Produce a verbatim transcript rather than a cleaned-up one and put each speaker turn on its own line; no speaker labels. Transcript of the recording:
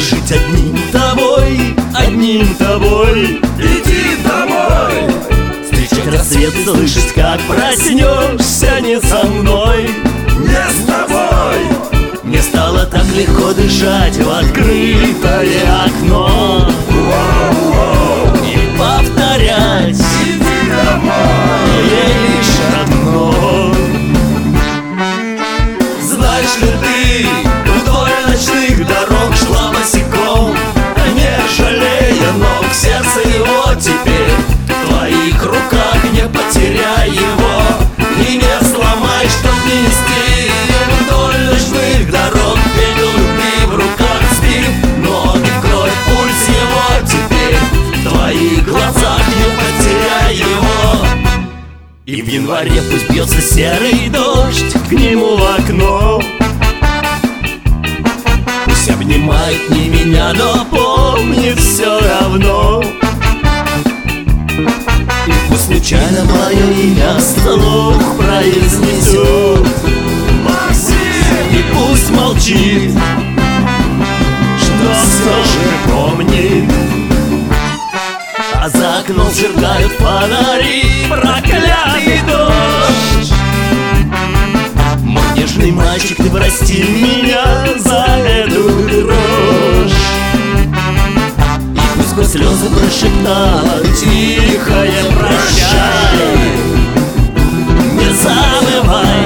жить одним тобой, одним тобой.
Иди домой.
Встречать рассвет, слышать, как проснешься не со мной,
Не с тобой.
мне стало так легко дышать в открытое окно и повторять
Иди домой.
лишь одно. Знаешь ли ты, вдоль ночных дорог шла босиком, не жалея ног, сердце его теперь в твоих руках. Не потеряй его и не сломай, чтоб не нести. Вдоль ночных дорог пепел любви в руках спит, ноги в кровь, пульс его теперь в твоих глазах. Не потеряй его. И в январе пусть бьется серый дождь к нему в окно, пусть обнимает не меня, но помнит все равно. И пусть случайно мое имя вслух произнесет,
Максим.
и пусть молчит, что все же помнит. А за окном сжигают фонари, проклятый дождь. Мой нежный мальчик, ты прости меня за эту дрожь. И пусть сквозь слезы прошептала тихое прощай, не забывай.